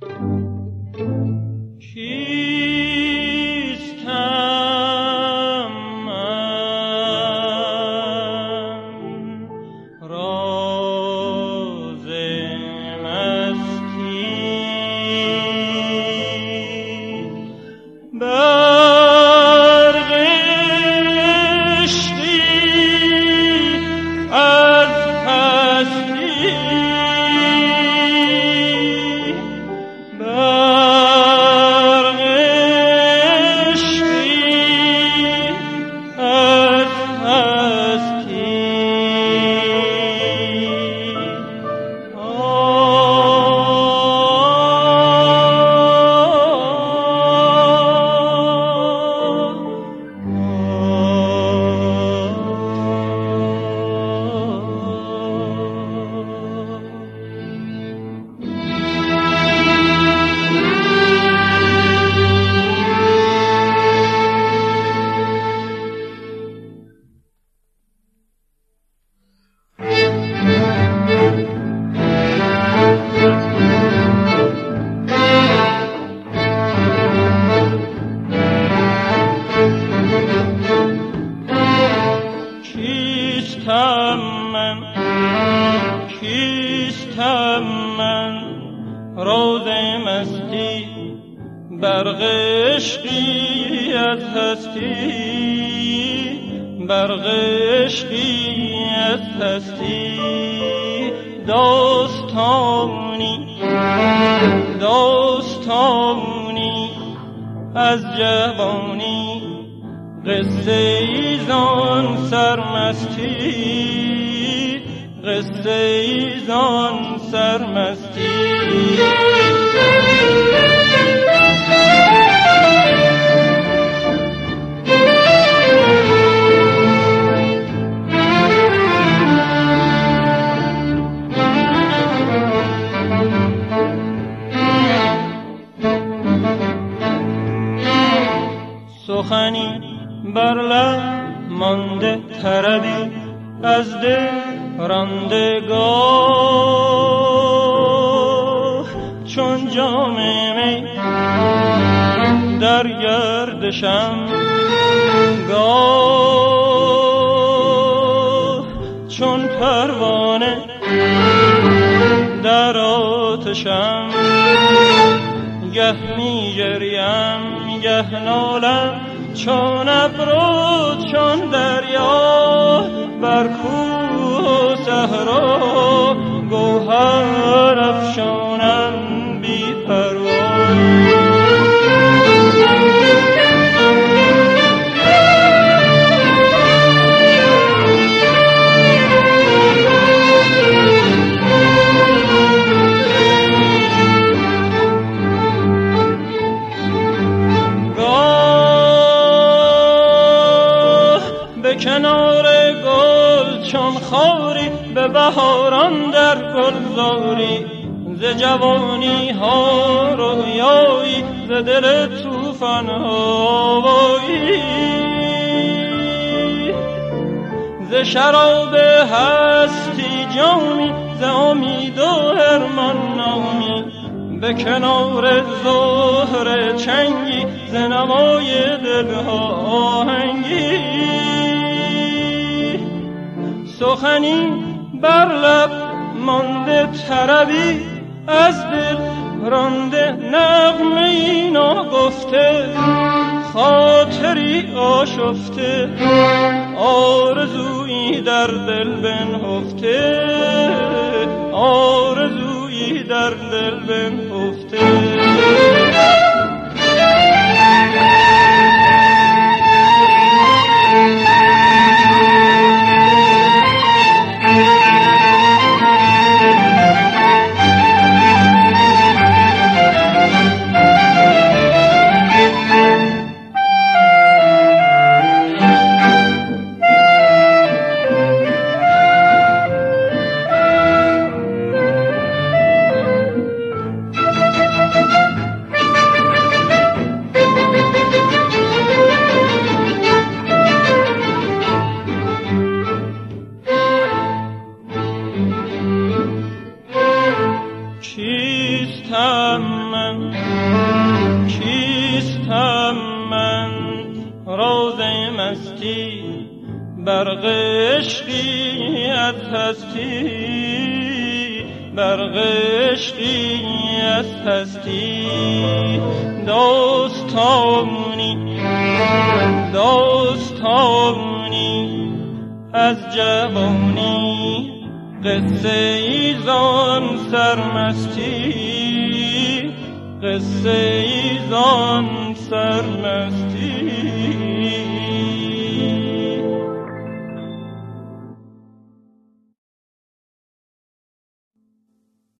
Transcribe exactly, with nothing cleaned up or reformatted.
سخنی بر لب مانده طربی از دل راندگاه، چون جام می در گردشم گاه، چون پروانه در آتشم، گه می گریم گه نالم، چون ابرو چون دریا، بر کوه و صحرا گوهر افشانم بی پروا. کنار گل چون خاری به بهاران در گلزاری، ز جوانی ها رویایی، ز دل طوفان هوایی، ز شراب هستی جامی، ز امید و ارمان نامی، به کنار زهر چنگی، ز نوای دلها آهنگی. سخنی بر لب مانده طربی از دل رانده، نغمه‌ای ناگفته خاطری آشفته، آرزویی در دل بنهفته، آرزویی در دل بنهفته. من کیستم من راز مستی برق عشقیت هستی برق عشقیت هستی داستانی داستانی از جوانی قصه ایزان سرمستی قصه ایزان سرمستی